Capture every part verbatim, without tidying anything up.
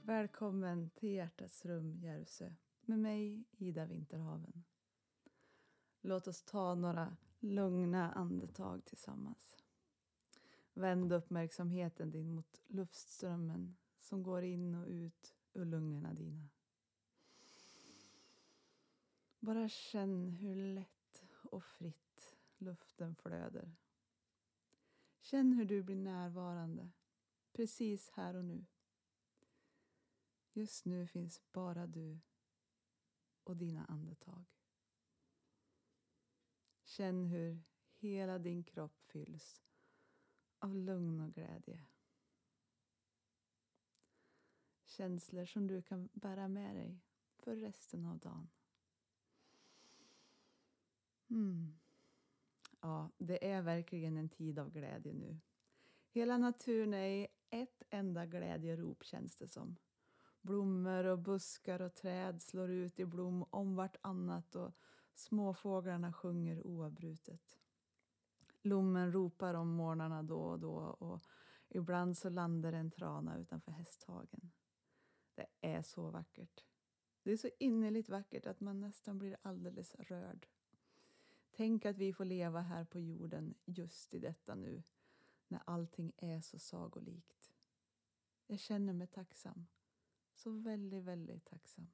Välkommen till Hjärtats rum, Järvsö, med mig, Ida Vinterhaven. Låt oss ta några lugna andetag tillsammans. Vänd uppmärksamheten din mot luftströmmen som går in och ut ur lungorna dina. Bara känn hur lätt och fritt luften flöder. Känn hur du blir närvarande, precis här och nu. Just nu finns bara du och dina andetag. Känn hur hela din kropp fylls av lugn och glädje. Känslor som du kan bära med dig för resten av dagen. Mm. Ja, det är verkligen en tid av glädje nu. Hela naturen är i ett enda glädjerop, känns det som. Blommor och buskar och träd slår ut i blom om vartannat och småfåglarna sjunger oavbrutet. Lommen ropar om morgnarna då och då och ibland så landar en trana utanför hästhagen. Det är så vackert. Det är så innerligt vackert att man nästan blir alldeles rörd. Tänk att vi får leva här på jorden just i detta nu, när allting är så sagolikt. Jag känner mig tacksam. Så väldigt, väldigt tacksam.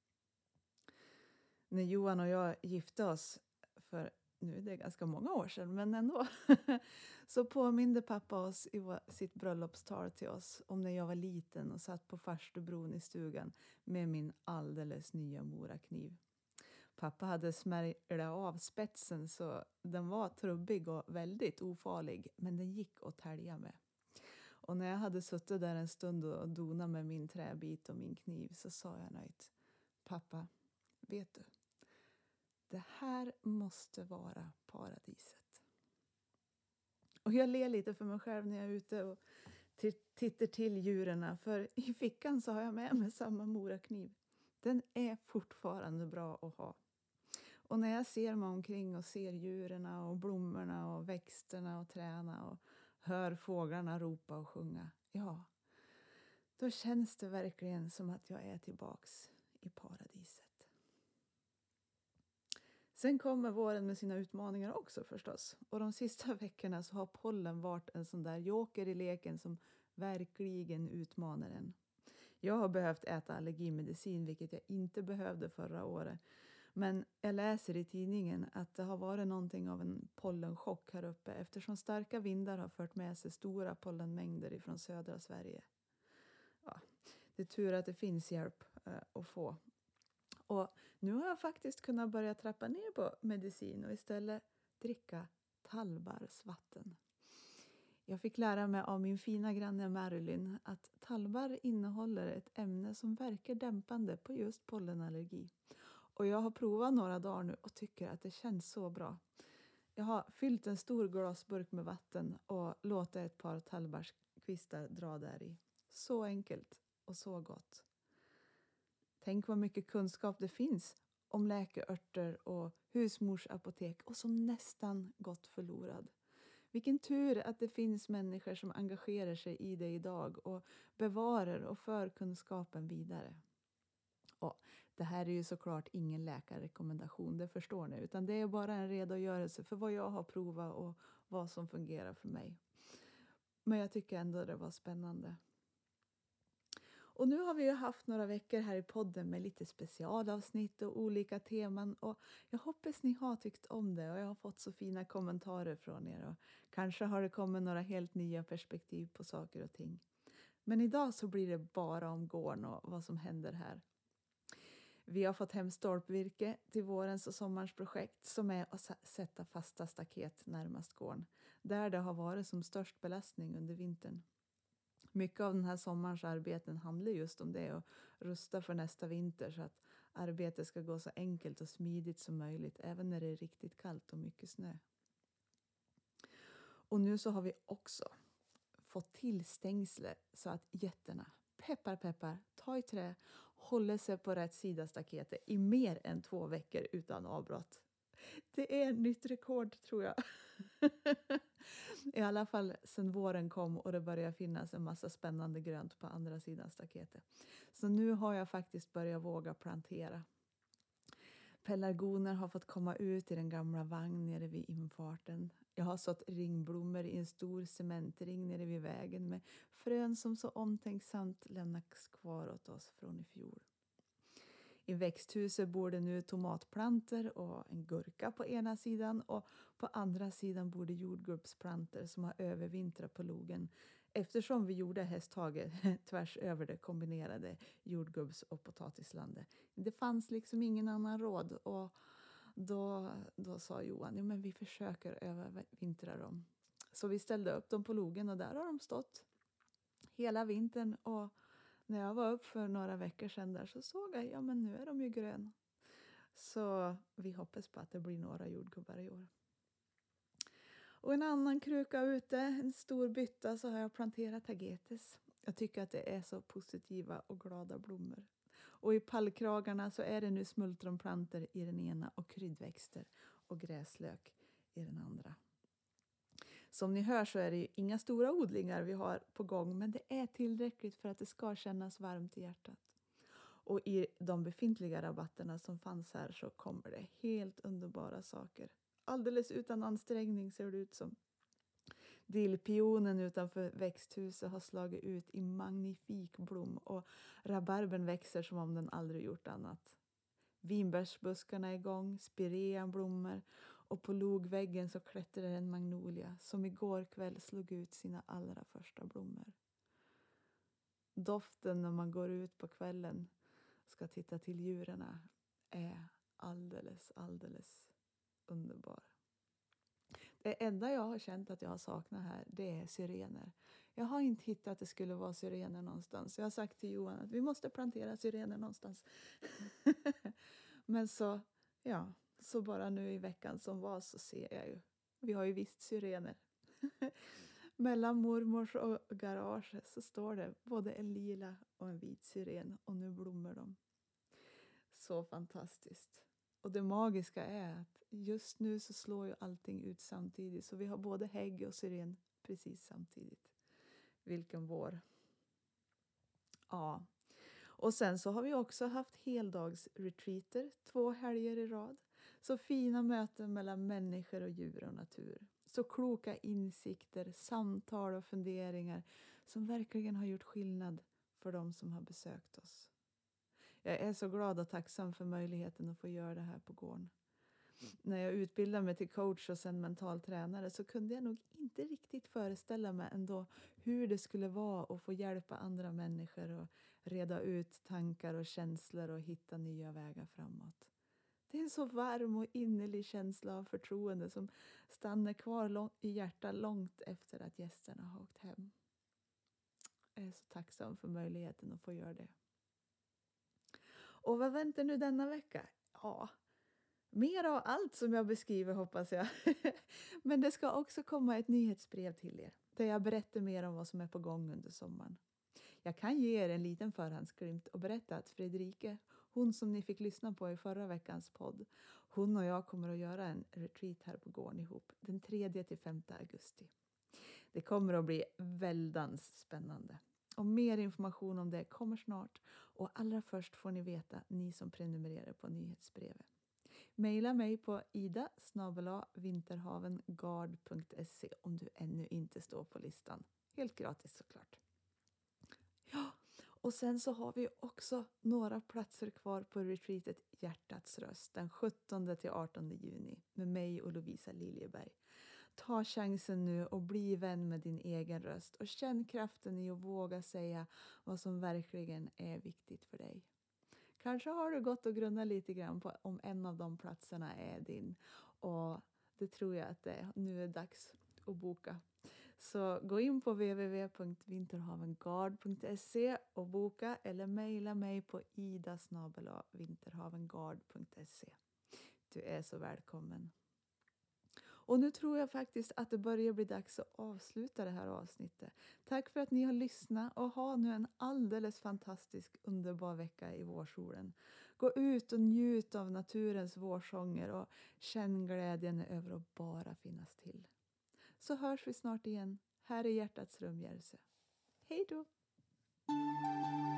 När Johan och jag gifte oss, för nu är det ganska många år sedan, men ändå, så påminde pappa oss i sitt bröllopstal till oss om när jag var liten och satt på farstubron i stugan med min alldeles nya morakniv. Pappa hade smärjt av spetsen så den var trubbig och väldigt ofarlig, men den gick att tälja med. Och när jag hade suttit där en stund och donat med min träbit och min kniv så sa jag nöjt: pappa, vet du, det här måste vara paradiset. Och jag ler lite för mig själv när jag är ute och t- tittar till djuren, för i fickan så har jag med mig samma morakniv. Den är fortfarande bra att ha. Och när jag ser mig omkring och ser djuren och blommorna och växterna och träna och hör fåglarna ropa och sjunga, ja, då känns det verkligen som att jag är tillbaks i paradiset. Sen kommer våren med sina utmaningar också förstås. Och de sista veckorna så har pollen varit en sån där joker i leken som verkligen utmanar en. Jag har behövt äta allergimedicin, vilket jag inte behövde förra året. Men jag läser i tidningen att det har varit någonting av en pollenchock här uppe eftersom starka vindar har fört med sig stora pollenmängder ifrån södra Sverige. Ja, det är tur att det finns hjälp eh, att få. Och nu har jag faktiskt kunnat börja trappa ner på medicin och istället dricka tallbarrsvatten. Jag fick lära mig av min fina granne Marilyn att tallbarr innehåller ett ämne som verkar dämpande på just pollenallergi. Och jag har provat några dagar nu och tycker att det känns så bra. Jag har fyllt en stor glasburk med vatten och låtit ett par tallbarrskvistar dra där i. Så enkelt och så gott. Tänk vad mycket kunskap det finns om läkeörter och husmorsapotek och som nästan gått förlorad. Vilken tur att det finns människor som engagerar sig i det idag och bevarar och för kunskapen vidare. Och det här är ju såklart ingen läkarrekommendation, det förstår ni, utan det är bara en redogörelse för vad jag har provat och vad som fungerar för mig. Men jag tycker ändå det var spännande. Och nu har vi ju haft några veckor här i podden med lite specialavsnitt och olika teman. Och jag hoppas ni har tyckt om det och jag har fått så fina kommentarer från er. Och kanske har det kommit några helt nya perspektiv på saker och ting. Men idag så blir det bara om gården och vad som händer här. Vi har fått hem stolpvirke till vårens och sommarens projekt som är att sätta fasta staket närmast gården. Där det har varit som störst belastning under vintern. Mycket av den här sommarens arbeten handlar just om det och rusta för nästa vinter så att arbetet ska gå så enkelt och smidigt som möjligt även när det är riktigt kallt och mycket snö. Och nu så har vi också fått till stängsle så att getterna, peppar peppar, ta i trä, håller sig på rätt sida staketet i mer än två veckor utan avbrott. Det är nytt rekord tror jag. I alla fall sen våren kom och det började finnas en massa spännande grönt på andra sidan staketet. Så nu har jag faktiskt börjat våga plantera. Pelargoner har fått komma ut i den gamla vagn nere vid infarten. Jag har sått ringblommor i en stor cementring nere vid vägen med frön som så omtänksamt lämnats kvar åt oss från i fjol. I växthuset bor det nu tomatplanter och en gurka på ena sidan och på andra sidan bor det jordgubbsplanter som har övervintrat på logen eftersom vi gjorde hästhaget tvärs över det kombinerade jordgubbs- och potatislandet. Det fanns liksom ingen annan råd och då, då sa Johan, ja men vi försöker övervintra dem. Så vi ställde upp dem på logen och där har de stått hela vintern och när jag var upp för några veckor sedan där så såg jag, ja men nu är de ju grön. Så vi hoppas på att det blir några jordgubbar i år. Och en annan kruka ute, en stor bytta, så har jag planterat tagetes. Jag tycker att det är så positiva och glada blommor. Och i pallkragarna så är det nu smultronplanter i den ena och kryddväxter och gräslök i den andra. Som ni hör så är det ju inga stora odlingar vi har på gång, men det är tillräckligt för att det ska kännas varmt i hjärtat. Och i de befintliga rabatterna som fanns här så kommer det helt underbara saker. Alldeles utan ansträngning ser det ut som. Dillpionen utanför växthuset har slagit ut i magnifik blom och rabarben växer som om den aldrig gjort annat. Vinbärsbuskarna är igång, spirean blommor och på logväggen så klättrar en magnolia som igår kväll slog ut sina allra första blommor. Doften när man går ut på kvällen och ska titta till djuren är alldeles, alldeles underbar. Det enda jag har känt att jag har saknat här, det är syrener. Jag har inte hittat att det skulle vara syrener någonstans. Jag har sagt till Johan att vi måste plantera syrener någonstans. Men så, ja, så bara nu i veckan som var så ser jag ju. Vi har ju visst syrener. Mellan mormors och garage så står det både en lila och en vit syren och nu blommar de. Så fantastiskt. Och det magiska är att just nu så slår ju allting ut samtidigt. Så vi har både hägg och syren precis samtidigt. Vilken vår. Ja. Och sen så har vi också haft heldagsretreater två helger i rad. Så fina möten mellan människor och djur och natur. Så kloka insikter, samtal och funderingar som verkligen har gjort skillnad för de som har besökt oss. Jag är så glad och tacksam för möjligheten att få göra det här på gården. När jag utbildade mig till coach och sen mental tränare så kunde jag nog inte riktigt föreställa mig ändå hur det skulle vara att få hjälpa andra människor och reda ut tankar och känslor och hitta nya vägar framåt. Det är en så varm och innerlig känsla av förtroende som stannar kvar i hjärtat långt efter att gästerna har åkt hem. Jag är så tacksam för möjligheten att få göra det. Och vad väntar nu denna vecka? Ja, mer av allt som jag beskriver hoppas jag. Men det ska också komma ett nyhetsbrev till er. Där jag berättar mer om vad som är på gång under sommaren. Jag kan ge er en liten förhandsglimt och berätta att Fredrike, hon som ni fick lyssna på i förra veckans podd. Hon och jag kommer att göra en retreat här på gården ihop den tredje till femte augusti. Det kommer att bli väldigt spännande. Och mer information om det kommer snart. Och allra först får ni veta, ni som prenumererar på nyhetsbrevet. Maila mig på ida snabel-a vinterhavengard punkt se om du ännu inte står på listan. Helt gratis såklart. Ja, och sen så har vi också några platser kvar på retreatet Hjärtats röst den sjuttonde till artonde juni med mig och Lovisa Liljeberg. Ta chansen nu och bli vän med din egen röst och känn kraften i att våga säga vad som verkligen är viktigt för dig. Kanske har du gått och grunnat lite grann på om en av de platserna är din och det tror jag att det är. Nu är det dags att boka. Så gå in på w w w punkt vinterhavengard punkt se och boka eller mejla mig på ida snabel-a vinterhavengard punkt se. Du är så välkommen. Och nu tror jag faktiskt att det börjar bli dags att avsluta det här avsnittet. Tack för att ni har lyssnat och ha nu en alldeles fantastisk underbar vecka i vårsolen. Gå ut och njut av naturens vårsånger och känn glädjen över att bara finnas till. Så hörs vi snart igen här i Hjärtats rum, Järvsö. Hej då!